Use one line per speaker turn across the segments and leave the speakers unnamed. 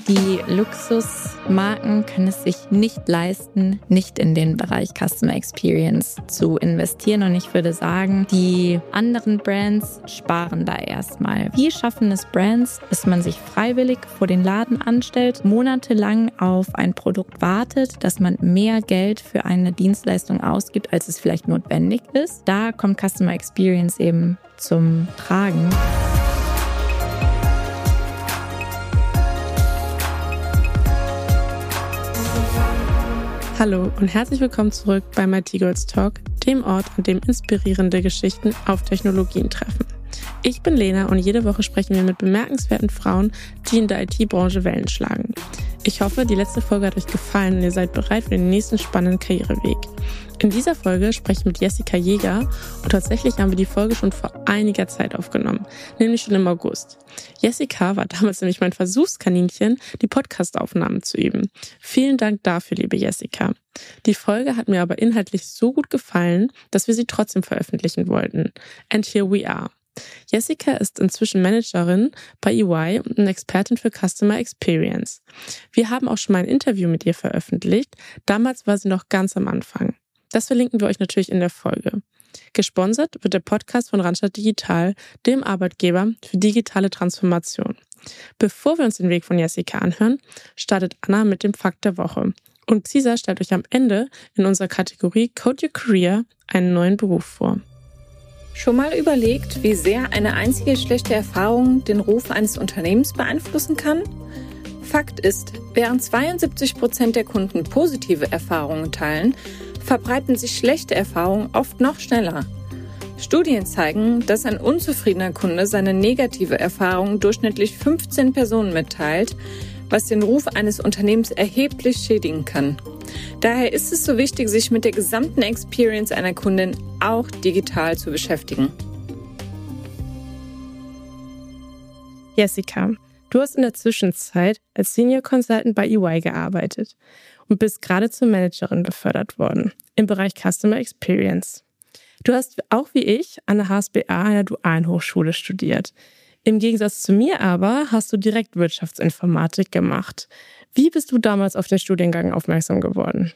Die Luxusmarken können es sich nicht leisten, nicht in den Bereich Customer Experience zu investieren. Und ich würde sagen, die anderen Brands sparen da erstmal. Wie schaffen es Brands, dass man sich freiwillig vor den Laden anstellt, monatelang auf ein Produkt wartet, dass man mehr Geld für eine Dienstleistung ausgibt, als es vielleicht notwendig ist? Da kommt Customer Experience eben zum Tragen.
Hallo und herzlich willkommen zurück bei MIT Girls Talk, dem Ort, an dem inspirierende Geschichten auf Technologien treffen. Ich bin Lena und jede Woche sprechen wir mit bemerkenswerten Frauen, die in der IT-Branche Wellen schlagen. Ich hoffe, die letzte Folge hat euch gefallen und ihr seid bereit für den nächsten spannenden Karriereweg. In dieser Folge spreche ich mit Jessica Jäger und tatsächlich haben wir die Folge schon vor einiger Zeit aufgenommen, nämlich schon im August. Jessica war damals nämlich mein Versuchskaninchen, die Podcast-Aufnahmen zu üben. Vielen Dank dafür, liebe Jessica. Die Folge hat mir aber inhaltlich so gut gefallen, dass wir sie trotzdem veröffentlichen wollten. And here we are. Jessica ist inzwischen Managerin bei EY und eine Expertin für Customer Experience. Wir haben auch schon mal ein Interview mit ihr veröffentlicht. Damals war sie noch ganz am Anfang. Das verlinken wir euch natürlich in der Folge. Gesponsert wird der Podcast von Randstad Digital, dem Arbeitgeber für digitale Transformation. Bevor wir uns den Weg von Jessica anhören, startet Anna mit dem Fakt der Woche. Und Cesar stellt euch am Ende in unserer Kategorie Code Your Career einen neuen Beruf vor.
Schon mal überlegt, wie sehr eine einzige schlechte Erfahrung den Ruf eines Unternehmens beeinflussen kann? Fakt ist, während 72% der Kunden positive Erfahrungen teilen, verbreiten sich schlechte Erfahrungen oft noch schneller. Studien zeigen, dass ein unzufriedener Kunde seine negative Erfahrung durchschnittlich 15 Personen mitteilt, was den Ruf eines Unternehmens erheblich schädigen kann. Daher ist es so wichtig, sich mit der gesamten Experience einer Kundin auch digital zu beschäftigen.
Jessica, du hast in der Zwischenzeit als Senior Consultant bei EY gearbeitet und bist gerade zur Managerin befördert worden im Bereich Customer Experience. Du hast auch wie ich an der HSBA, einer dualen Hochschule, studiert. Im Gegensatz zu mir aber hast du direkt Wirtschaftsinformatik gemacht. Wie bist du damals auf den Studiengang aufmerksam geworden?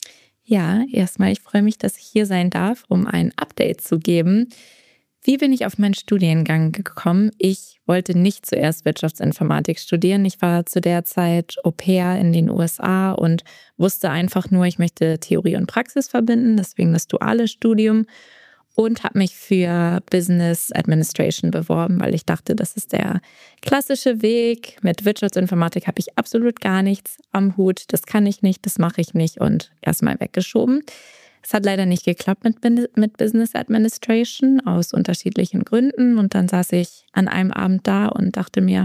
Ja, erstmal, ich freue mich, dass ich hier sein darf, um ein Update zu geben. Wie bin ich auf meinen Studiengang gekommen? Ich wollte nicht zuerst Wirtschaftsinformatik studieren. Ich war zu der Zeit Au-pair in den USA und wusste einfach nur, ich möchte Theorie und Praxis verbinden, deswegen das duale Studium. Und habe mich für Business Administration beworben, weil ich dachte, das ist der klassische Weg. Mit Wirtschaftsinformatik habe ich absolut gar nichts am Hut. Das kann ich nicht, das mache ich nicht und erstmal weggeschoben. Es hat leider nicht geklappt mit Business Administration aus unterschiedlichen Gründen. Und dann saß ich an einem Abend da und dachte mir,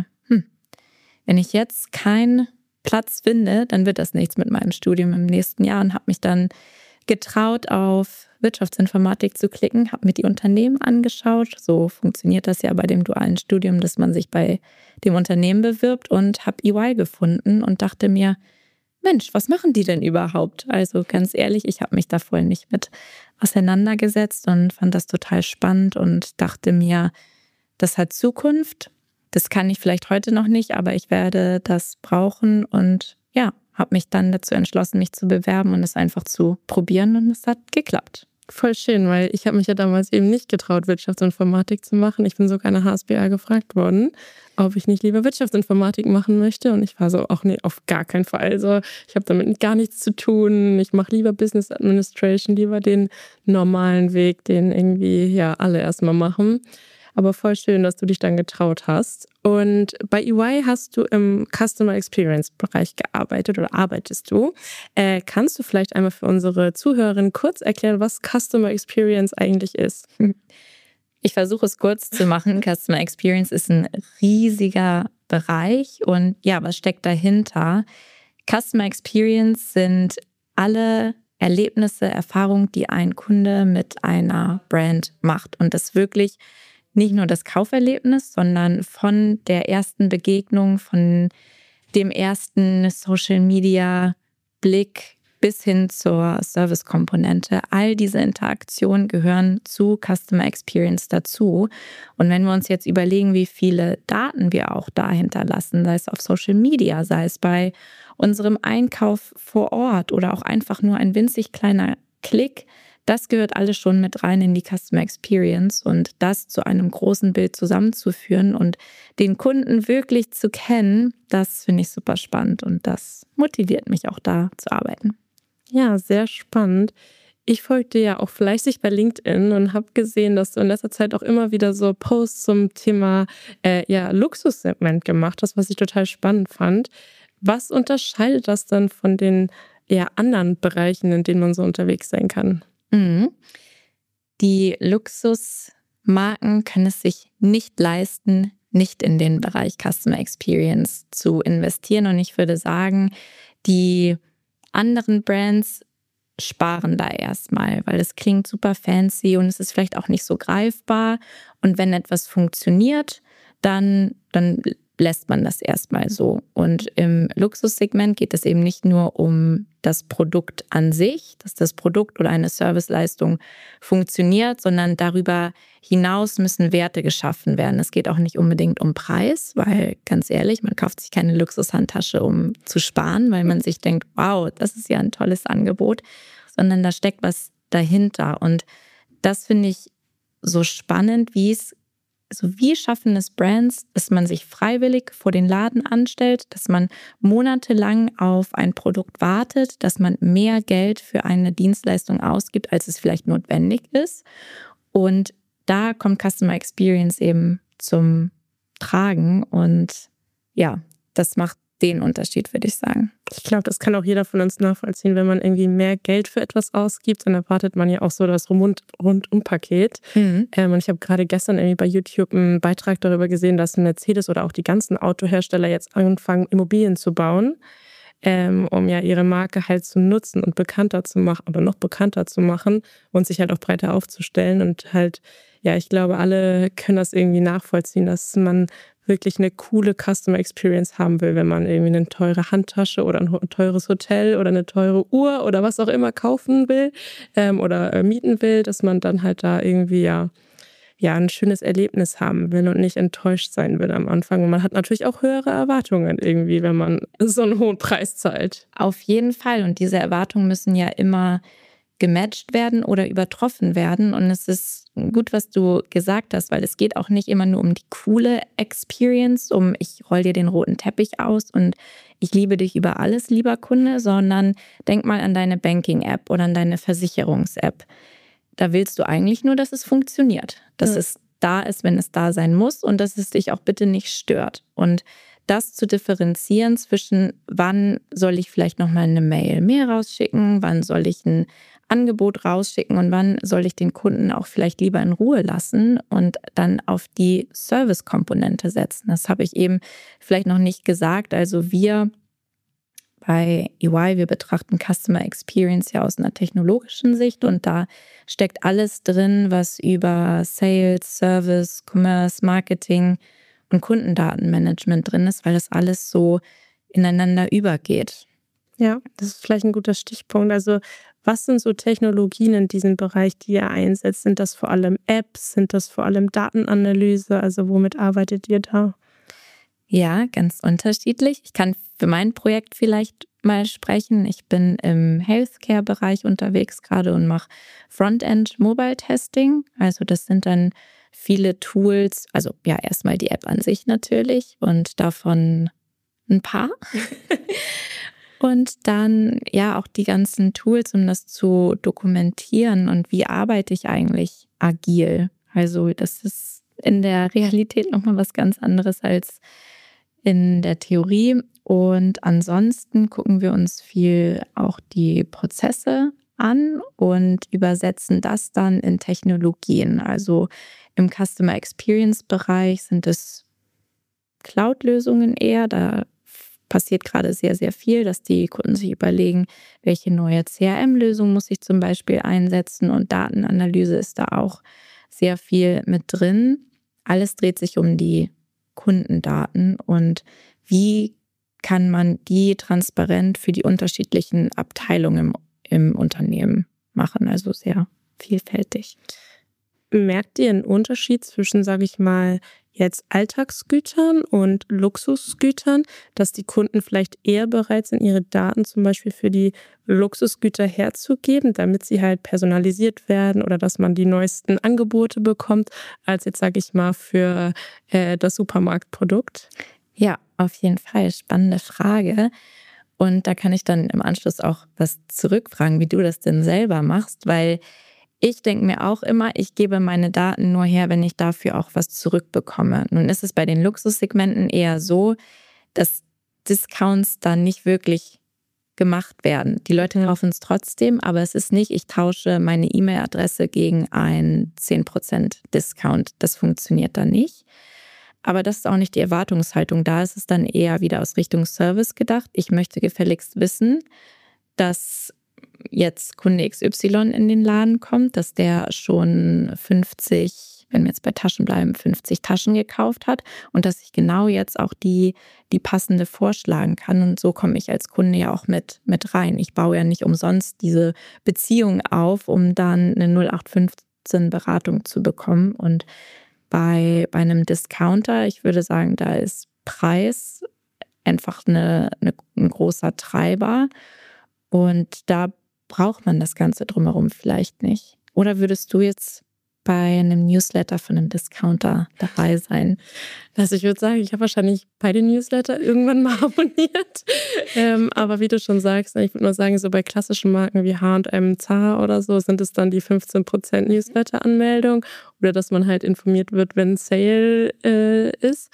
wenn ich jetzt keinen Platz finde, dann wird das nichts mit meinem Studium im nächsten Jahr und habe mich dann getraut, auf Wirtschaftsinformatik zu klicken, habe mir die Unternehmen angeschaut. So funktioniert das ja bei dem dualen Studium, dass man sich bei dem Unternehmen bewirbt und habe EY gefunden und dachte mir, Mensch, was machen die denn überhaupt? Also ganz ehrlich, ich habe mich da voll nicht mit auseinandergesetzt und fand das total spannend und dachte mir, das hat Zukunft. Das kann ich vielleicht heute noch nicht, aber ich werde das brauchen und ja, habe mich dann dazu entschlossen, mich zu bewerben und es einfach zu probieren und es hat geklappt.
Voll schön, weil ich habe mich ja damals eben nicht getraut, Wirtschaftsinformatik zu machen. Ich bin sogar an der HSBA gefragt worden, ob ich nicht lieber Wirtschaftsinformatik machen möchte. Und ich war so, ach nee, auf gar keinen Fall. Also ich habe damit gar nichts zu tun. Ich mache lieber Business Administration, lieber den normalen Weg, den irgendwie ja alle erstmal machen. Aber voll schön, dass du dich dann getraut hast. Und bei EY hast du im Customer Experience Bereich gearbeitet oder arbeitest du. Kannst du vielleicht einmal für unsere Zuhörerinnen kurz erklären, was Customer Experience eigentlich ist?
Ich versuche es kurz zu machen. Customer Experience ist ein riesiger Bereich und ja, was steckt dahinter? Customer Experience sind alle Erlebnisse, Erfahrungen, die ein Kunde mit einer Brand macht und das wirklich nicht nur das Kauferlebnis, sondern von der ersten Begegnung, von dem ersten Social-Media-Blick bis hin zur Service-Komponente. All diese Interaktionen gehören zu Customer Experience dazu. Und wenn wir uns jetzt überlegen, wie viele Daten wir auch da hinterlassen, sei es auf Social Media, sei es bei unserem Einkauf vor Ort oder auch einfach nur ein winzig kleiner Klick, das gehört alles schon mit rein in die Customer Experience und das zu einem großen Bild zusammenzuführen und den Kunden wirklich zu kennen, das finde ich super spannend und das motiviert mich auch da zu arbeiten.
Ja, sehr spannend. Ich folge dir ja auch fleißig bei LinkedIn und habe gesehen, dass du in letzter Zeit auch immer wieder so Posts zum Thema Luxussegment gemacht hast, was ich total spannend fand. Was unterscheidet das dann von den anderen Bereichen, in denen man so unterwegs sein kann?
Die Luxusmarken können es sich nicht leisten, nicht in den Bereich Customer Experience zu investieren. Und ich würde sagen, die anderen Brands sparen da erstmal, weil es klingt super fancy und es ist vielleicht auch nicht so greifbar. Und wenn etwas funktioniert, dann lässt man das erstmal so. Und im Luxussegment geht es eben nicht nur um das Produkt an sich, dass das Produkt oder eine Serviceleistung funktioniert, sondern darüber hinaus müssen Werte geschaffen werden. Es geht auch nicht unbedingt um Preis, weil ganz ehrlich, man kauft sich keine Luxushandtasche, um zu sparen, weil man sich denkt, wow, das ist ja ein tolles Angebot, sondern da steckt was dahinter. Und das finde ich so spannend, wie schaffen es Brands, dass man sich freiwillig vor den Laden anstellt, dass man monatelang auf ein Produkt wartet, dass man mehr Geld für eine Dienstleistung ausgibt, als es vielleicht notwendig ist. Und da kommt Customer Experience eben zum Tragen. Und ja, das macht den Unterschied, würde ich sagen.
Ich glaube, das kann auch jeder von uns nachvollziehen. Wenn man irgendwie mehr Geld für etwas ausgibt, dann erwartet man ja auch so das Rundum-Paket. Und ich habe gerade gestern irgendwie bei YouTube einen Beitrag darüber gesehen, dass Mercedes oder auch die ganzen Autohersteller jetzt anfangen, Immobilien zu bauen, um ja ihre Marke halt zu nutzen und bekannter zu machen oder noch bekannter zu machen und sich halt auch breiter aufzustellen. Und halt, ja, ich glaube, alle können das irgendwie nachvollziehen, dass man wirklich eine coole Customer Experience haben will, wenn man irgendwie eine teure Handtasche oder ein teures Hotel oder eine teure Uhr oder was auch immer kaufen will oder mieten will, dass man dann halt da irgendwie ein schönes Erlebnis haben will und nicht enttäuscht sein will am Anfang. Und man hat natürlich auch höhere Erwartungen irgendwie, wenn man so einen hohen Preis zahlt.
Auf jeden Fall. Und diese Erwartungen müssen ja immer gematcht werden oder übertroffen werden. Und es ist gut, was du gesagt hast, weil es geht auch nicht immer nur um die coole Experience, ich roll dir den roten Teppich aus und ich liebe dich über alles, lieber Kunde, sondern denk mal an deine Banking-App oder an deine Versicherungs-App. Da willst du eigentlich nur, dass es funktioniert, dass es da ist, wenn es da sein muss und dass es dich auch bitte nicht stört. Und das zu differenzieren zwischen, wann soll ich vielleicht nochmal eine Mail mehr rausschicken, wann soll ich ein Angebot rausschicken und wann soll ich den Kunden auch vielleicht lieber in Ruhe lassen und dann auf die Service-Komponente setzen. Das habe ich eben vielleicht noch nicht gesagt. Also wir bei EY, wir betrachten Customer Experience ja aus einer technologischen Sicht und da steckt alles drin, was über Sales, Service, Commerce, Marketing und Kundendatenmanagement drin ist, weil das alles so ineinander übergeht.
Ja, das ist vielleicht ein guter Stichpunkt. Also was sind so Technologien in diesem Bereich, die ihr einsetzt? Sind das vor allem Apps? Sind das vor allem Datenanalyse? Also womit arbeitet ihr da?
Ja, ganz unterschiedlich. Ich kann für mein Projekt vielleicht mal sprechen. Ich bin im Healthcare-Bereich unterwegs gerade und mache Frontend-Mobile-Testing. Also das sind dann viele Tools, also ja, erstmal die App an sich natürlich und davon ein paar. Und dann ja auch die ganzen Tools, um das zu dokumentieren und wie arbeite ich eigentlich agil. Also das ist in der Realität nochmal was ganz anderes als in der Theorie. Und ansonsten gucken wir uns viel auch die Prozesse an und übersetzen das dann in Technologien. Also im Customer Experience Bereich sind es Cloud-Lösungen eher. Da passiert gerade sehr, sehr viel, dass die Kunden sich überlegen, welche neue CRM-Lösung muss ich zum Beispiel einsetzen, und Datenanalyse ist da auch sehr viel mit drin. Alles dreht sich um die Kundendaten und wie kann man die transparent für die unterschiedlichen Abteilungen im Unternehmen machen. Also sehr vielfältig.
Merkt ihr einen Unterschied zwischen, sage ich mal, jetzt Alltagsgütern und Luxusgütern, dass die Kunden vielleicht eher bereit sind, ihre Daten zum Beispiel für die Luxusgüter herzugeben, damit sie halt personalisiert werden oder dass man die neuesten Angebote bekommt, als jetzt, sage ich mal, für das Supermarktprodukt?
Ja, auf jeden Fall. Spannende Frage. Und da kann ich dann im Anschluss auch was zurückfragen, wie du das denn selber machst, weil ich denke mir auch immer, ich gebe meine Daten nur her, wenn ich dafür auch was zurückbekomme. Nun ist es bei den Luxussegmenten eher so, dass Discounts dann nicht wirklich gemacht werden. Die Leute kaufen es trotzdem, aber es ist nicht, ich tausche meine E-Mail-Adresse gegen einen 10% Discount. Das funktioniert dann nicht. Aber das ist auch nicht die Erwartungshaltung. Da ist es dann eher wieder aus Richtung Service gedacht. Ich möchte gefälligst wissen, dass jetzt Kunde XY in den Laden kommt, dass der schon 50, wenn wir jetzt bei Taschen bleiben, 50 Taschen gekauft hat und dass ich genau jetzt auch die passende vorschlagen kann. Und so komme ich als Kunde ja auch mit rein. Ich baue ja nicht umsonst diese Beziehung auf, um dann eine 0815-Beratung zu bekommen. Und bei einem Discounter, ich würde sagen, da ist Preis einfach ein großer Treiber. Und da braucht man das Ganze drumherum vielleicht nicht. Oder würdest du jetzt bei einem Newsletter von einem Discounter dabei sein?
Also ich würde sagen, ich habe wahrscheinlich beide Newsletter irgendwann mal abonniert. Aber wie du schon sagst, ich würde mal sagen, so bei klassischen Marken wie H&M, Zara oder so sind es dann die 15% Newsletter-Anmeldung oder dass man halt informiert wird, wenn Sale ist.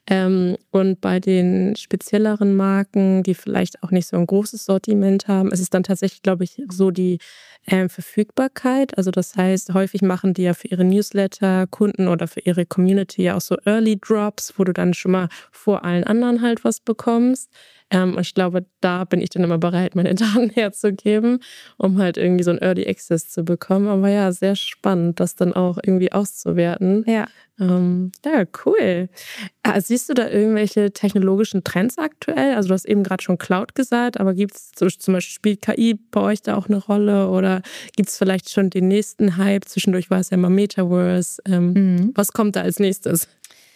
Und bei den spezielleren Marken, die vielleicht auch nicht so ein großes Sortiment haben, ist es dann tatsächlich, glaube ich, so die Verfügbarkeit. Also das heißt, häufig machen die ja für ihre Newsletter-Kunden oder für ihre Community ja auch so Early Drops, wo du dann schon mal vor allen anderen halt was bekommst. Und ich glaube, da bin ich dann immer bereit, meine Daten herzugeben, um halt irgendwie so ein Early Access zu bekommen. Aber ja, sehr spannend, das dann auch irgendwie auszuwerten.
Ja.
Ja, cool. Siehst du da irgendwelche technologischen Trends aktuell? Also du hast eben gerade schon Cloud gesagt, aber gibt es zum Beispiel, spielt KI bei euch da auch eine Rolle oder gibt es vielleicht schon den nächsten Hype? Zwischendurch war es ja immer Metaverse. Was kommt da als nächstes?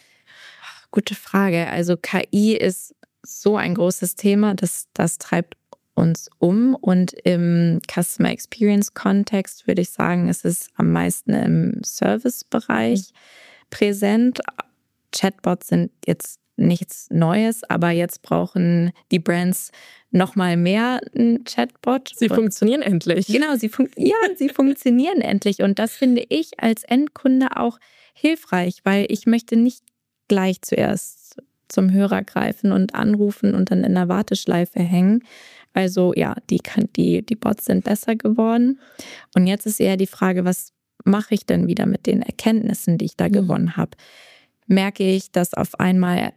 Gute Frage. Also KI ist so ein großes Thema, das treibt uns um. Und im Customer Experience Kontext würde ich sagen, es ist am meisten im Service-Bereich präsent. Chatbots sind jetzt nichts Neues, aber jetzt brauchen die Brands noch mal mehr einen Chatbot.
Sie funktionieren endlich.
Genau, sie funktionieren endlich. Und das finde ich als Endkunde auch hilfreich, weil ich möchte nicht gleich zuerst zum Hörer greifen und anrufen und dann in der Warteschleife hängen. Also ja, die Bots sind besser geworden. Und jetzt ist eher die Frage, was mache ich denn wieder mit den Erkenntnissen, die ich da gewonnen habe? Merke ich, dass auf einmal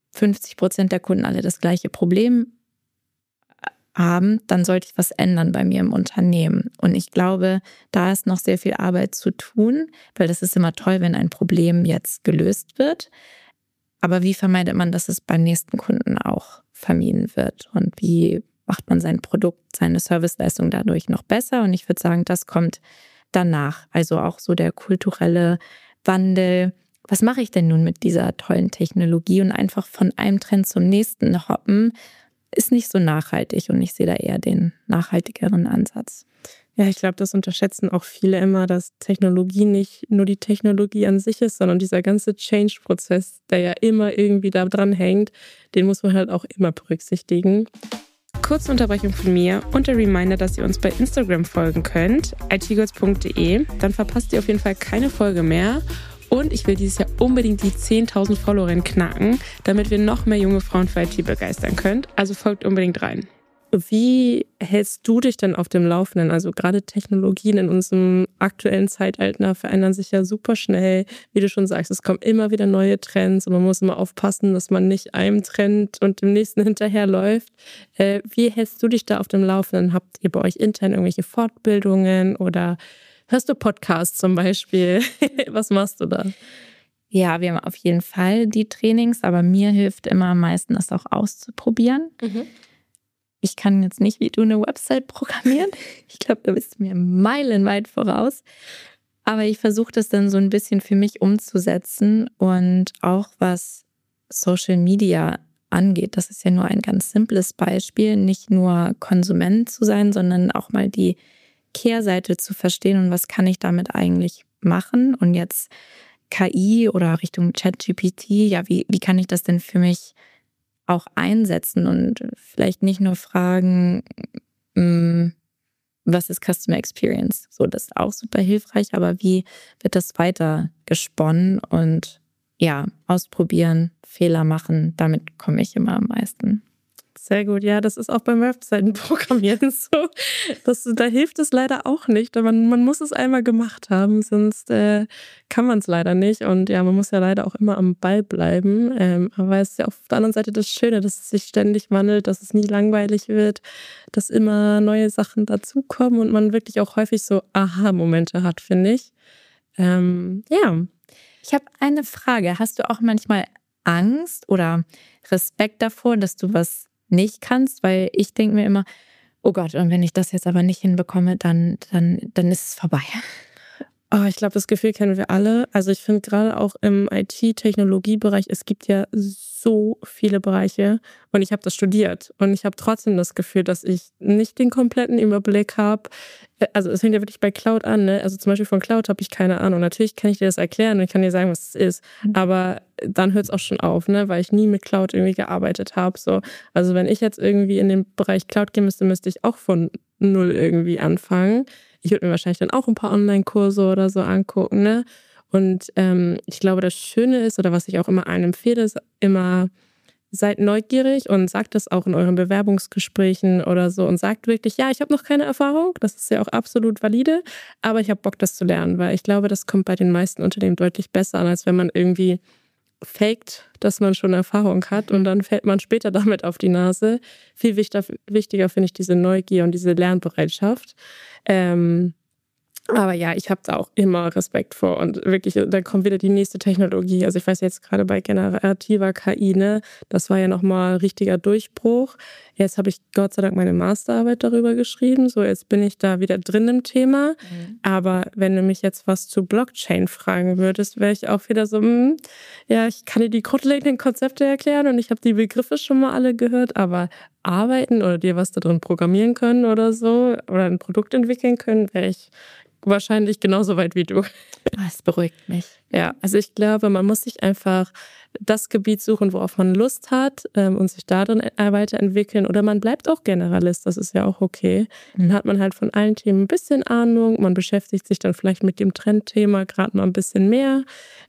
50% der Kunden alle das gleiche Problem haben, dann sollte ich was ändern bei mir im Unternehmen. Und ich glaube, da ist noch sehr viel Arbeit zu tun, weil das ist immer toll, wenn ein Problem jetzt gelöst wird. Aber wie vermeidet man, dass es beim nächsten Kunden auch vermieden wird? Und wie macht man sein Produkt, seine Serviceleistung dadurch noch besser? Und ich würde sagen, das kommt danach. Also auch so der kulturelle Wandel. Was mache ich denn nun mit dieser tollen Technologie? Und einfach von einem Trend zum nächsten hoppen, ist nicht so nachhaltig. Und ich sehe da eher den nachhaltigeren Ansatz.
Ja, ich glaube, das unterschätzen auch viele immer, dass Technologie nicht nur die Technologie an sich ist, sondern dieser ganze Change-Prozess, der ja immer irgendwie da dran hängt, den muss man halt auch immer berücksichtigen. Kurze Unterbrechung von mir und der Reminder, dass ihr uns bei Instagram folgen könnt, itgirls.de. Dann verpasst ihr auf jeden Fall keine Folge mehr. Und ich will dieses Jahr unbedingt die 10.000 Followerinnen knacken, damit wir noch mehr junge Frauen für IT begeistern können. Also folgt unbedingt rein. Wie hältst du dich denn auf dem Laufenden? Also gerade Technologien in unserem aktuellen Zeitalter verändern sich ja super schnell. Wie du schon sagst, es kommen immer wieder neue Trends und man muss immer aufpassen, dass man nicht einem Trend und dem nächsten hinterherläuft. Wie hältst du dich da auf dem Laufenden? Habt ihr bei euch intern irgendwelche Fortbildungen oder hörst du Podcasts zum Beispiel? Was machst du da?
Ja, wir haben auf jeden Fall die Trainings, aber mir hilft immer am meisten, das auch auszuprobieren. Ich kann jetzt nicht wie du eine Website programmieren. Ich glaube, da bist du mir meilenweit voraus. Aber ich versuche das dann so ein bisschen für mich umzusetzen und auch was Social Media angeht. Das ist ja nur ein ganz simples Beispiel, nicht nur Konsument zu sein, sondern auch mal die Kehrseite zu verstehen und was kann ich damit eigentlich machen. Und jetzt KI oder Richtung ChatGPT, ja, wie kann ich das denn für mich auch einsetzen und vielleicht nicht nur fragen, was ist Customer Experience? So, das ist auch super hilfreich, aber wie wird das weiter gesponnen? Und ja, ausprobieren, Fehler machen, damit komme ich immer am meisten.
Sehr gut, ja, das ist auch beim Webseitenprogrammieren so. Da hilft es leider auch nicht, aber man muss es einmal gemacht haben, sonst kann man es leider nicht. Und ja, man muss ja leider auch immer am Ball bleiben. Aber es ist ja auf der anderen Seite das Schöne, dass es sich ständig wandelt, dass es nie langweilig wird, dass immer neue Sachen dazukommen und man wirklich auch häufig so Aha-Momente hat, finde ich. Ja.
Ich habe eine Frage. Hast du auch manchmal Angst oder Respekt davor, dass du was nicht kannst? Weil ich denke mir immer, oh Gott, und wenn ich das jetzt aber nicht hinbekomme, dann ist es vorbei.
Oh, ich glaube, das Gefühl kennen wir alle. Also ich finde gerade auch im IT-Technologiebereich, es gibt ja so viele Bereiche und ich habe das studiert und ich habe trotzdem das Gefühl, dass ich nicht den kompletten Überblick habe. Also es fängt ja wirklich bei Cloud an, ne? Also zum Beispiel von Cloud habe ich keine Ahnung. Natürlich kann ich dir das erklären und ich kann dir sagen, was es ist, aber dann hört es auch schon auf, ne? Weil ich nie mit Cloud irgendwie gearbeitet habe. So. Also wenn ich jetzt irgendwie in den Bereich Cloud gehen müsste ich auch von null irgendwie anfangen. Ich würde mir wahrscheinlich dann auch ein paar Online-Kurse oder so angucken, ne? Und ich glaube, das Schöne ist, oder was ich auch immer allen empfehle, ist immer, seid neugierig und sagt das auch in euren Bewerbungsgesprächen oder so und sagt wirklich, ja, ich habe noch keine Erfahrung, das ist ja auch absolut valide, aber ich habe Bock, das zu lernen, weil ich glaube, das kommt bei den meisten Unternehmen deutlich besser an, als wenn man irgendwie faked, dass man schon Erfahrung hat und dann fällt man später damit auf die Nase. Viel wichtiger finde ich diese Neugier und diese Lernbereitschaft. Aber ja, ich habe da auch immer Respekt vor und wirklich, dann kommt wieder die nächste Technologie. Also ich weiß jetzt gerade bei generativer KI, ne, das war ja nochmal ein richtiger Durchbruch. Jetzt habe ich Gott sei Dank meine Masterarbeit darüber geschrieben. So, jetzt bin ich da wieder drin im Thema. Aber wenn du mich jetzt was zu Blockchain fragen würdest, wäre ich auch wieder so, ja, ich kann dir die grundlegenden Konzepte erklären und ich habe die Begriffe schon mal alle gehört, aber arbeiten oder dir was da drin programmieren können oder so oder ein Produkt entwickeln können, wäre ich wahrscheinlich genauso weit wie du.
Das beruhigt mich.
Ja, also ich glaube, man muss sich einfach das Gebiet suchen, worauf man Lust hat und sich darin weiterentwickeln. Oder man bleibt auch Generalist, das ist ja auch okay. Dann hat man halt von allen Themen ein bisschen Ahnung. Man beschäftigt sich dann vielleicht mit dem Trendthema gerade mal ein bisschen mehr.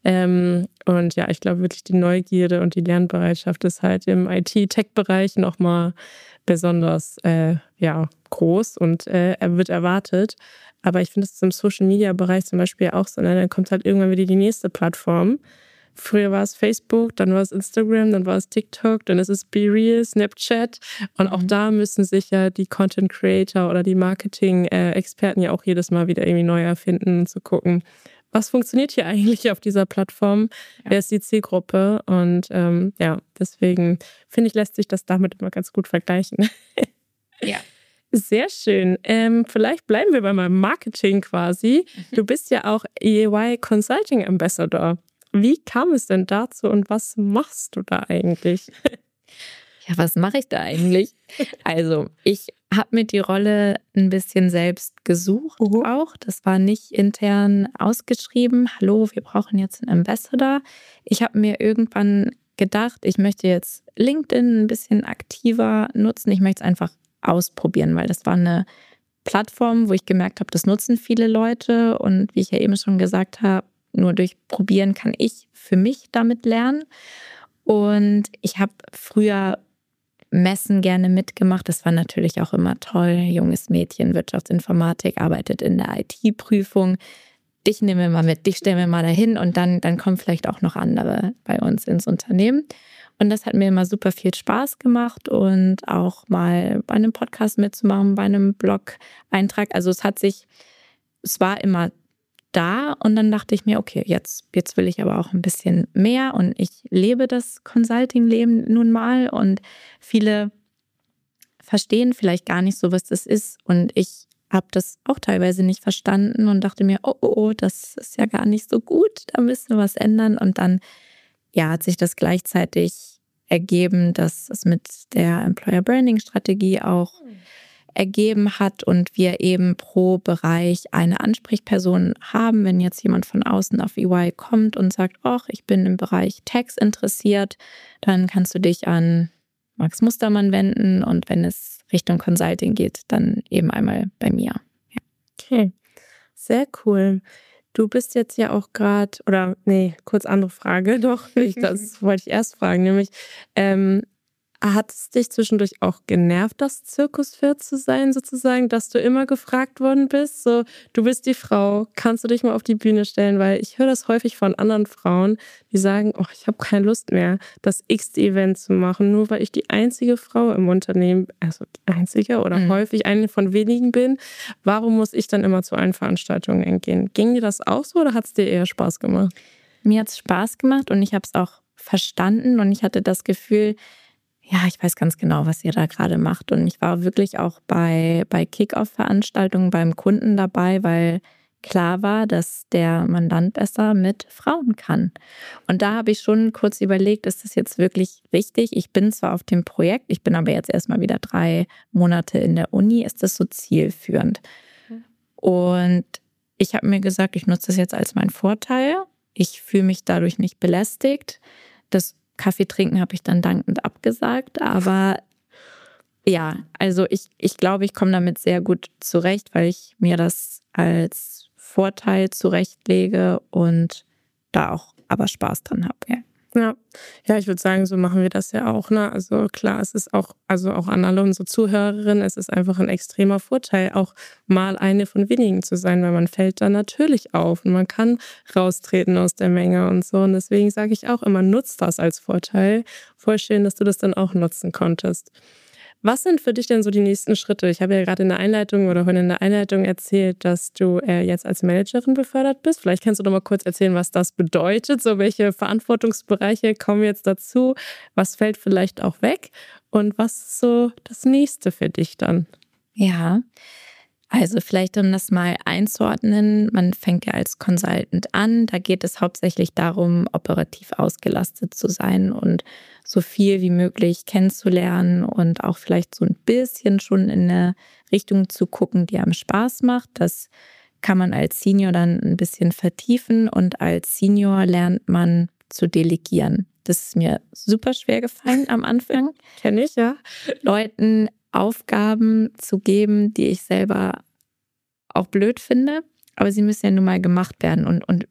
Und ja, ich glaube wirklich, die Neugierde und die Lernbereitschaft ist halt im IT-Tech-Bereich nochmal besonders groß und wird erwartet. Aber ich finde es im Social-Media-Bereich zum Beispiel auch so, ne? Dann kommt halt irgendwann wieder die nächste Plattform. Früher war es Facebook, dann war es Instagram, dann war es TikTok, dann ist es BeReal, Snapchat. Und auch da müssen sich ja die Content-Creator oder die Marketing-Experten ja auch jedes Mal wieder irgendwie neu erfinden, zu gucken, was funktioniert hier eigentlich auf dieser Plattform? Ja. Wer ist die Zielgruppe? Und deswegen finde ich, lässt sich das damit immer ganz gut vergleichen.
Ja.
Sehr schön. Vielleicht bleiben wir bei meinem Marketing quasi. Du bist ja auch EY Consulting Ambassador. Wie kam es denn dazu und was machst du da eigentlich?
Ja, was mache ich da eigentlich? Also, ich habe mir die Rolle ein bisschen selbst gesucht auch. Das war nicht intern ausgeschrieben. Hallo, wir brauchen jetzt einen Ambassador. Ich habe mir irgendwann gedacht, ich möchte jetzt LinkedIn ein bisschen aktiver nutzen. Ich möchte es einfach ausprobieren, weil das war eine Plattform, wo ich gemerkt habe, das nutzen viele Leute und wie ich ja eben schon gesagt habe, nur durch Probieren kann ich für mich damit lernen. Und ich habe früher Messen gerne mitgemacht. Das war natürlich auch immer toll. Junges Mädchen, Wirtschaftsinformatik, arbeitet in der IT-Prüfung. Dich nehmen wir mal mit, dich stellen wir mal dahin und dann kommen vielleicht auch noch andere bei uns ins Unternehmen. Und das hat mir immer super viel Spaß gemacht und auch mal bei einem Podcast mitzumachen, bei einem Blog-Eintrag. Also es war immer da und dann dachte ich mir, okay, jetzt will ich aber auch ein bisschen mehr und ich lebe das Consulting-Leben nun mal und viele verstehen vielleicht gar nicht so, was das ist und ich habe das auch teilweise nicht verstanden und dachte mir, oh, das ist ja gar nicht so gut, da müssen wir was ändern und dann hat sich das gleichzeitig ergeben, dass es mit der Employer Branding Strategie auch ergeben hat und wir eben pro Bereich eine Ansprechperson haben. Wenn jetzt jemand von außen auf EY kommt und sagt, ich bin im Bereich Tax interessiert, dann kannst du dich an Max Mustermann wenden und wenn es Richtung Consulting geht, dann eben einmal bei mir. Ja.
Okay, sehr cool. Du bist jetzt ja auch gerade, kurz andere Frage, das wollte ich erst fragen, nämlich, hat es dich zwischendurch auch genervt, das Zirkuspferd zu sein, sozusagen, dass du immer gefragt worden bist? So, du bist die Frau, kannst du dich mal auf die Bühne stellen? Weil ich höre das häufig von anderen Frauen, die sagen, ich habe keine Lust mehr, das X-Event zu machen, nur weil ich die einzige Frau im Unternehmen, also einzige oder häufig eine von wenigen bin. Warum muss ich dann immer zu allen Veranstaltungen gehen? Ging dir das auch so oder hat es dir eher Spaß gemacht?
Mir hat es Spaß gemacht und ich habe es auch verstanden und ich hatte das Gefühl, ich weiß ganz genau, was ihr da gerade macht. Und ich war wirklich auch bei Kick-Off-Veranstaltungen beim Kunden dabei, weil klar war, dass der Mandant besser mit Frauen kann. Und da habe ich schon kurz überlegt, ist das jetzt wirklich richtig? Ich bin zwar auf dem Projekt, ich bin aber jetzt erstmal wieder 3 Monate in der Uni. Ist das so zielführend? Und ich habe mir gesagt, ich nutze das jetzt als meinen Vorteil. Ich fühle mich dadurch nicht belästigt. Das Kaffee trinken habe ich dann dankend abgesagt, aber also ich glaube, ich komme damit sehr gut zurecht, weil ich mir das als Vorteil zurechtlege und da auch aber Spaß dran habe.
Ja, ich würde sagen, so machen wir das ja auch, ne? Also klar, es ist auch an alle unsere Zuhörerinnen, es ist einfach ein extremer Vorteil, auch mal eine von wenigen zu sein, weil man fällt dann natürlich auf und man kann raustreten aus der Menge und so. Und deswegen sage ich auch immer, nutzt das als Vorteil. Voll schön, dass du das dann auch nutzen konntest. Was sind für dich denn so die nächsten Schritte? Ich habe ja gerade in der Einleitung erzählt, dass du jetzt als Managerin befördert bist. Vielleicht kannst du doch mal kurz erzählen, was das bedeutet. So, welche Verantwortungsbereiche kommen jetzt dazu? Was fällt vielleicht auch weg? Und was ist so das Nächste für dich dann?
Ja, also vielleicht um das mal einzuordnen, man fängt ja als Consultant an, da geht es hauptsächlich darum, operativ ausgelastet zu sein und so viel wie möglich kennenzulernen und auch vielleicht so ein bisschen schon in eine Richtung zu gucken, die einem Spaß macht. Das kann man als Senior dann ein bisschen vertiefen und als Senior lernt man zu delegieren. Das ist mir super schwer gefallen am Anfang.
Kenne ich, ja.
Leuten Aufgaben zu geben, die ich selber auch blöd finde, aber sie müssen ja nun mal gemacht werden. Und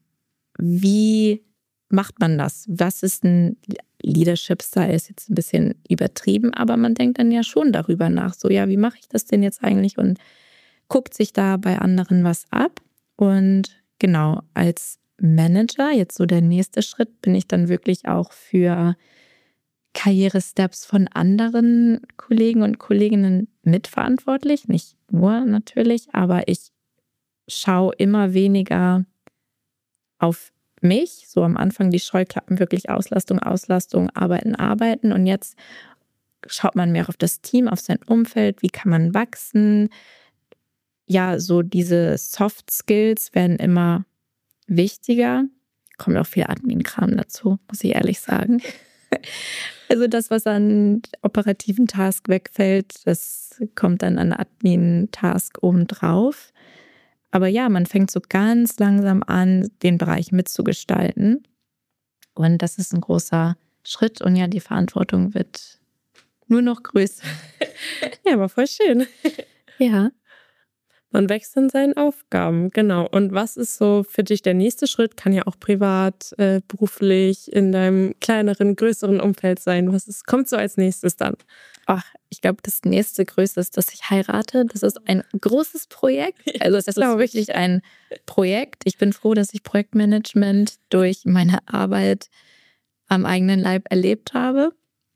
wie macht man das? Was ist ein Leadership-Style? Ist jetzt ein bisschen übertrieben, aber man denkt dann ja schon darüber nach. So, wie mache ich das denn jetzt eigentlich? Und guckt sich da bei anderen was ab. Und genau, als Manager, jetzt so der nächste Schritt, bin ich dann wirklich auch für Karrieresteps von anderen Kollegen und Kolleginnen mitverantwortlich. Nicht nur natürlich, aber ich schaue immer weniger auf mich. So am Anfang die Scheuklappen, wirklich Auslastung, arbeiten. Und jetzt schaut man mehr auf das Team, auf sein Umfeld. Wie kann man wachsen? Ja, so diese Soft Skills werden immer wichtiger. Kommt auch viel Admin-Kram dazu, muss ich ehrlich sagen. Also das, was an operativen Task wegfällt, das kommt dann an Admin-Task obendrauf. Aber ja, man fängt so ganz langsam an, den Bereich mitzugestalten. Und das ist ein großer Schritt. Und ja, die Verantwortung wird nur noch größer.
Ja, aber voll schön.
Ja.
Man wächst in seinen Aufgaben, genau. Und was ist so für dich der nächste Schritt? Kann ja auch privat, beruflich, in deinem kleineren, größeren Umfeld sein. Kommt so als nächstes dann?
Ich glaube, das nächste Größte ist, dass ich heirate. Das ist ein großes Projekt. Also das ist wirklich ein Projekt. Ich bin froh, dass ich Projektmanagement durch meine Arbeit am eigenen Leib erlebt habe.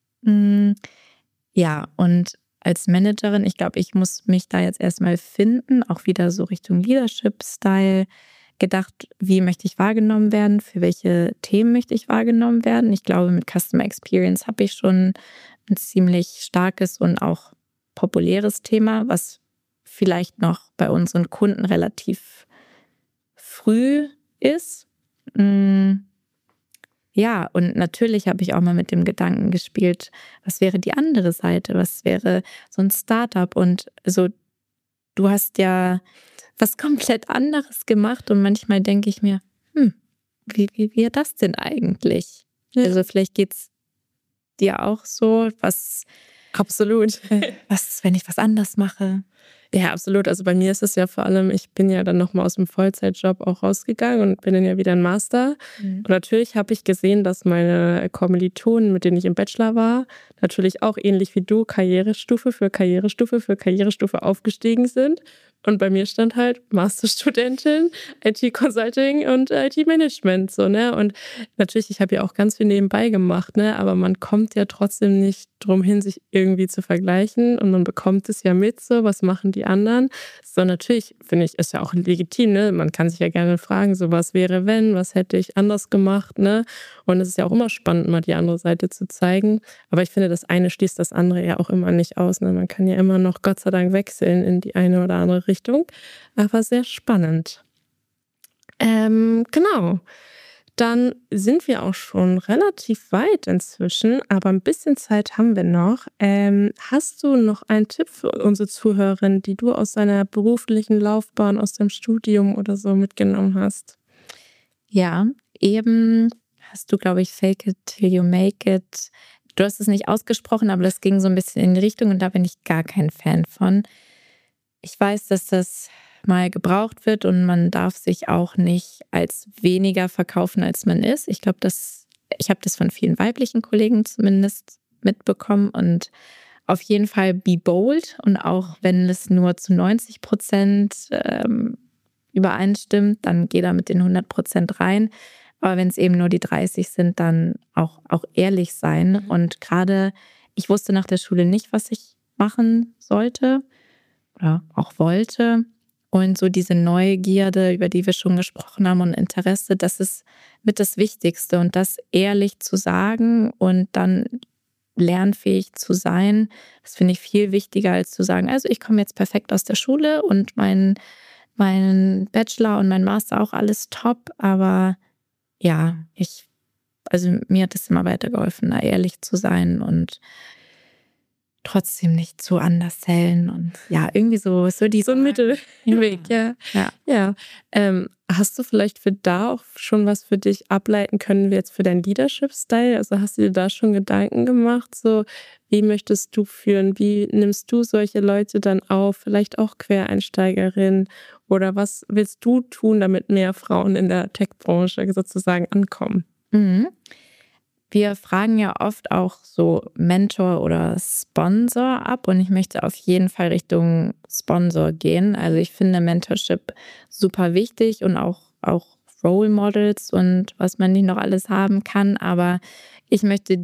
Ja, und als Managerin, ich glaube, ich muss mich da jetzt erstmal finden, auch wieder so Richtung Leadership-Style. gedacht, wie möchte ich wahrgenommen werden, für welche Themen möchte ich wahrgenommen werden. Ich glaube, mit Customer Experience habe ich schon ein ziemlich starkes und auch populäres Thema, was vielleicht noch bei unseren Kunden relativ früh ist. Ja, und natürlich habe ich auch mal mit dem Gedanken gespielt, was wäre die andere Seite, was wäre so ein Startup und so, du hast ja was komplett anderes gemacht und manchmal denke ich mir, wie wäre das denn eigentlich? Ja. Also vielleicht geht's dir auch so,
Absolut.
Was ist, wenn ich was anders mache?
Ja, absolut. Also bei mir ist es ja vor allem, ich bin ja dann nochmal aus dem Vollzeitjob auch rausgegangen und bin dann ja wieder ein Master. Und natürlich habe ich gesehen, dass meine Kommilitonen, mit denen ich im Bachelor war, natürlich auch ähnlich wie du Karrierestufe für Karrierestufe für Karrierestufe aufgestiegen sind. Und bei mir stand halt Masterstudentin, IT-Consulting und IT-Management. So, ne? Und natürlich, ich habe ja auch ganz viel nebenbei gemacht, ne? Aber man kommt ja trotzdem nicht drum hin, sich irgendwie zu vergleichen. Und man bekommt es ja mit, so, was machen die anderen. So, natürlich, finde ich, ist ja auch legitim, ne? Man kann sich ja gerne fragen, so, was wäre, wenn, was hätte ich anders gemacht, ne? Und es ist ja auch immer spannend, mal die andere Seite zu zeigen. Aber ich finde, das eine schließt das andere ja auch immer nicht aus, ne? Man kann ja immer noch, Gott sei Dank, wechseln in die eine oder andere Richtung. Aber sehr spannend. Genau. Dann sind wir auch schon relativ weit inzwischen, aber ein bisschen Zeit haben wir noch. Hast du noch einen Tipp für unsere Zuhörerin, die du aus deiner beruflichen Laufbahn, aus deinem Studium oder so mitgenommen hast?
Ja, eben hast du, glaube ich, Fake it till you make it. Du hast es nicht ausgesprochen, aber das ging so ein bisschen in die Richtung und da bin ich gar kein Fan von. Ich weiß, dass das mal gebraucht wird und man darf sich auch nicht als weniger verkaufen, als man ist. Ich glaube, ich habe das von vielen weiblichen Kollegen zumindest mitbekommen und auf jeden Fall be bold und auch wenn es nur zu 90% übereinstimmt, dann geh da mit den 100% rein. Aber wenn es eben nur die 30 sind, dann auch ehrlich sein. Und gerade, ich wusste nach der Schule nicht, was ich machen sollte oder auch wollte. Und so diese Neugierde, über die wir schon gesprochen haben und Interesse, das ist mit das Wichtigste. Und das ehrlich zu sagen und dann lernfähig zu sein, das finde ich viel wichtiger, als zu sagen, also ich komme jetzt perfekt aus der Schule und mein Bachelor und mein Master auch alles top. Aber ja, also mir hat es immer weitergeholfen, da ehrlich zu sein und trotzdem nicht zu undersellen und ja, irgendwie so
ein Mittelweg, ja. Hast du vielleicht für da auch schon was für dich ableiten können, wie jetzt für deinen Leadership-Style? Also hast du dir da schon Gedanken gemacht, so wie möchtest du führen? Wie nimmst du solche Leute dann auf? Vielleicht auch Quereinsteigerinnen? Oder was willst du tun, damit mehr Frauen in der Tech-Branche sozusagen ankommen?
Wir fragen ja oft auch so Mentor oder Sponsor ab und ich möchte auf jeden Fall Richtung Sponsor gehen. Also ich finde Mentorship super wichtig und auch Role Models und was man nicht noch alles haben kann. Aber ich möchte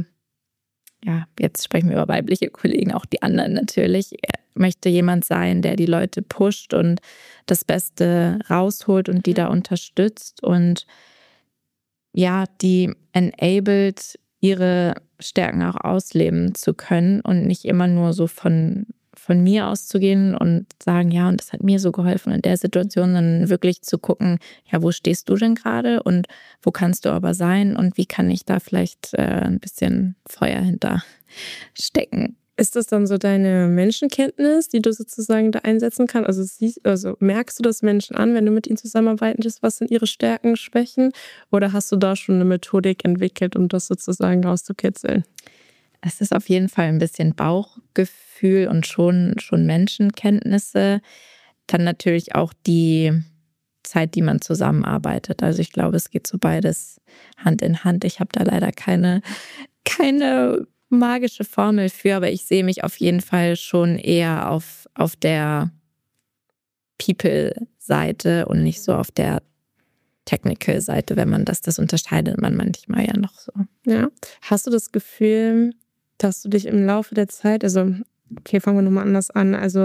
jetzt sprechen wir über weibliche Kollegen, auch die anderen natürlich, möchte jemand sein, der die Leute pusht und das Beste rausholt und die da unterstützt und ja, die enabled, ihre Stärken auch ausleben zu können und nicht immer nur so von mir auszugehen und sagen, ja, und das hat mir so geholfen in der Situation, sondern wirklich zu gucken, ja, wo stehst du denn gerade und wo kannst du aber sein und wie kann ich da vielleicht ein bisschen Feuer hinter stecken.
Ist das dann so deine Menschenkenntnis, die du sozusagen da einsetzen kannst? Also merkst du das Menschen an, wenn du mit ihnen zusammenarbeitest, was sind ihre Stärken, Schwächen? Oder hast du da schon eine Methodik entwickelt, um das sozusagen rauszukitzeln?
Es ist auf jeden Fall ein bisschen Bauchgefühl und schon Menschenkenntnisse. Dann natürlich auch die Zeit, die man zusammenarbeitet. Also ich glaube, es geht so beides Hand in Hand. Ich habe da leider keine magische Formel für, aber ich sehe mich auf jeden Fall schon eher auf der People-Seite und nicht so auf der Technical-Seite, wenn man das unterscheidet man manchmal ja noch so.
Ja. Hast du das Gefühl, dass du dich im Laufe der Zeit, also okay, fangen wir nochmal anders an, also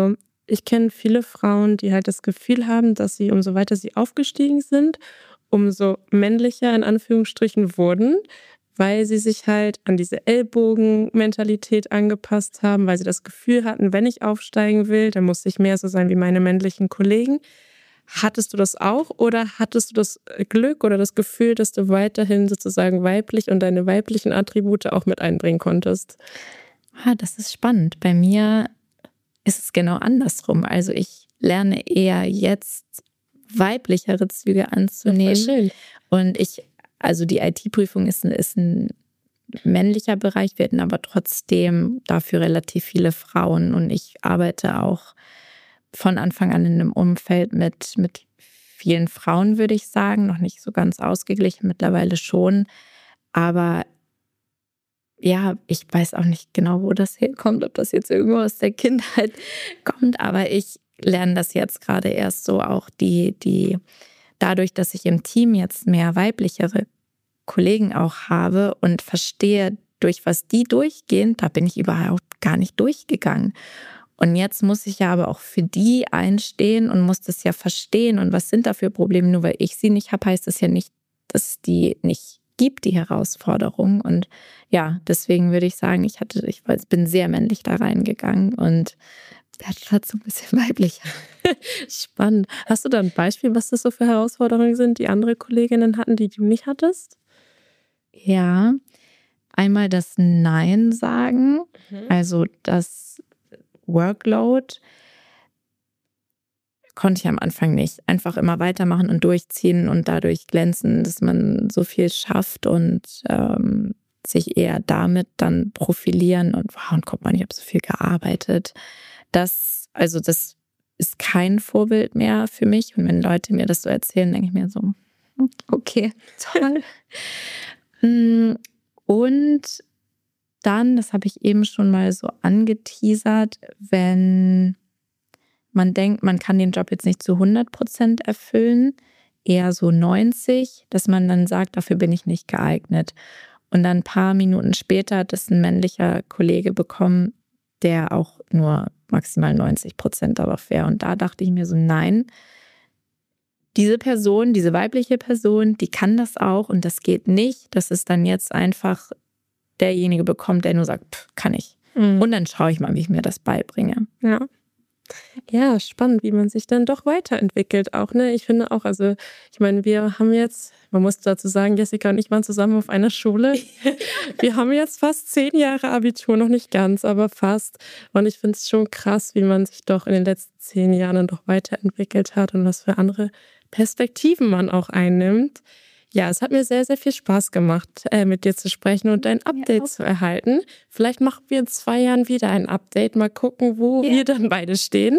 ich kenne viele Frauen, die halt das Gefühl haben, dass sie, umso weiter sie aufgestiegen sind, umso männlicher in Anführungsstrichen wurden, weil sie sich halt an diese Ellbogenmentalität angepasst haben, weil sie das Gefühl hatten, wenn ich aufsteigen will, dann muss ich mehr so sein wie meine männlichen Kollegen. Hattest du das auch oder hattest du das Glück oder das Gefühl, dass du weiterhin sozusagen weiblich und deine weiblichen Attribute auch mit einbringen konntest?
Das ist spannend. Bei mir ist es genau andersrum. Also ich lerne eher jetzt weiblichere Züge anzunehmen.
Schön.
Und also die IT-Prüfung ist ein männlicher Bereich, wir hatten aber trotzdem dafür relativ viele Frauen. Und ich arbeite auch von Anfang an in einem Umfeld mit vielen Frauen, würde ich sagen. Noch nicht so ganz ausgeglichen, mittlerweile schon. Aber ja, ich weiß auch nicht genau, wo das herkommt, ob das jetzt irgendwo aus der Kindheit kommt. Aber ich lerne das jetzt gerade erst so auch dadurch, dass ich im Team jetzt mehr weiblichere Kollegen auch habe und verstehe, durch was die durchgehen, da bin ich überhaupt gar nicht durchgegangen. Und jetzt muss ich ja aber auch für die einstehen und muss das ja verstehen. Und was sind da für Probleme? Nur weil ich sie nicht habe, heißt das ja nicht, dass es die nicht gibt, die Herausforderungen. Und ja, deswegen würde ich sagen, ich bin sehr männlich da reingegangen und werde dazu ein bisschen weiblicher.
Spannend. Hast du da ein Beispiel, was das so für Herausforderungen sind, die andere Kolleginnen hatten, die du nicht hattest?
Ja, einmal das Nein sagen, also das Workload konnte ich am Anfang nicht. Einfach immer weitermachen und durchziehen und dadurch glänzen, dass man so viel schafft und sich eher damit dann profilieren und wow, und guck mal, ich habe so viel gearbeitet. Das ist kein Vorbild mehr für mich. Und wenn Leute mir das so erzählen, denke ich mir so, okay, toll. Und dann, das habe ich eben schon mal so angeteasert, wenn man denkt, man kann den Job jetzt nicht zu 100% erfüllen, eher so 90%, dass man dann sagt, dafür bin ich nicht geeignet. Und dann ein paar Minuten später hat es ein männlicher Kollege bekommen, der auch nur maximal 90% darauf wäre. Und da dachte ich mir so, nein, diese Person, diese weibliche Person, die kann das auch und das geht nicht, dass es dann jetzt einfach derjenige bekommt, der nur sagt, kann ich. Und dann schaue ich mal, wie ich mir das beibringe.
Ja, spannend, wie man sich dann doch weiterentwickelt auch, ne? Ich finde auch, also ich meine, wir haben jetzt, man muss dazu sagen, Jessica und ich waren zusammen auf einer Schule. Wir haben jetzt fast 10 Jahre Abitur, noch nicht ganz, aber fast. Und ich finde es schon krass, wie man sich doch in den letzten 10 Jahren dann doch weiterentwickelt hat und was für andere Perspektiven man auch einnimmt. Ja, es hat mir sehr, sehr viel Spaß gemacht, mit dir zu sprechen und ein Update zu erhalten. Vielleicht machen wir in 2 Jahren wieder ein Update. Mal gucken, wo wir dann beide stehen.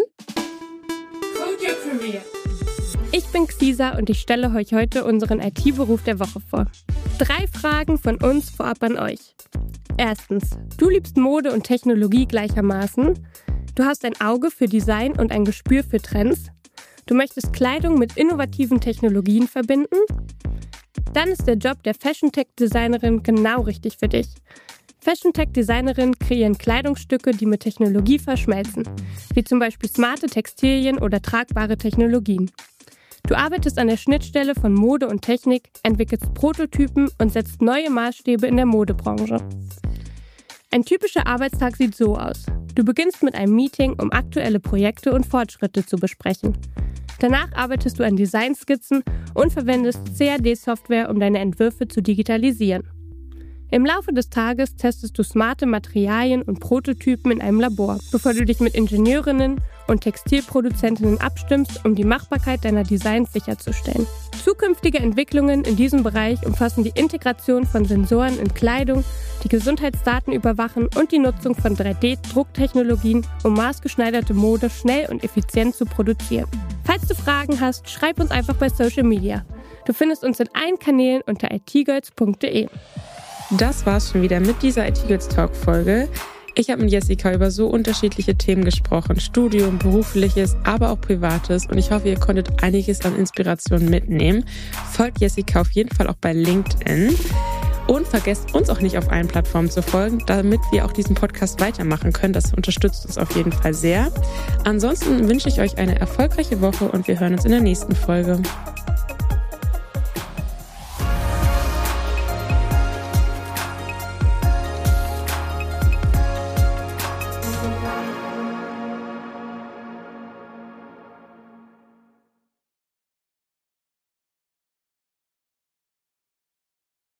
Ich bin Xisa und ich stelle euch heute unseren IT-Beruf der Woche vor. 3 Fragen von uns vorab an euch. Erstens, du liebst Mode und Technologie gleichermaßen. Du hast ein Auge für Design und ein Gespür für Trends. Du möchtest Kleidung mit innovativen Technologien verbinden. Dann ist der Job der Fashion-Tech-Designerin genau richtig für dich. Fashion-Tech-Designerinnen kreieren Kleidungsstücke, die mit Technologie verschmelzen, wie zum Beispiel smarte Textilien oder tragbare Technologien. Du arbeitest an der Schnittstelle von Mode und Technik, entwickelst Prototypen und setzt neue Maßstäbe in der Modebranche. Ein typischer Arbeitstag sieht so aus. Du beginnst mit einem Meeting, um aktuelle Projekte und Fortschritte zu besprechen. Danach arbeitest du an Designskizzen und verwendest CAD-Software, um deine Entwürfe zu digitalisieren. Im Laufe des Tages testest du smarte Materialien und Prototypen in einem Labor, bevor du dich mit Ingenieurinnen und Textilproduzentinnen abstimmst, um die Machbarkeit deiner Designs sicherzustellen. Zukünftige Entwicklungen in diesem Bereich umfassen die Integration von Sensoren in Kleidung, die Gesundheitsdaten überwachen und die Nutzung von 3D-Drucktechnologien, um maßgeschneiderte Mode schnell und effizient zu produzieren. Falls du Fragen hast, schreib uns einfach bei Social Media. Du findest uns in allen Kanälen unter itgirls.de.
Das war's schon wieder mit dieser IT-Girls-Talk-Folge. Ich habe mit Jessica über so unterschiedliche Themen gesprochen. Studium, berufliches, aber auch privates. Und ich hoffe, ihr konntet einiges an Inspiration mitnehmen. Folgt Jessica auf jeden Fall auch bei LinkedIn. Und vergesst uns auch nicht auf allen Plattformen zu folgen, damit wir auch diesen Podcast weitermachen können. Das unterstützt uns auf jeden Fall sehr. Ansonsten wünsche ich euch eine erfolgreiche Woche und wir hören uns in der nächsten Folge.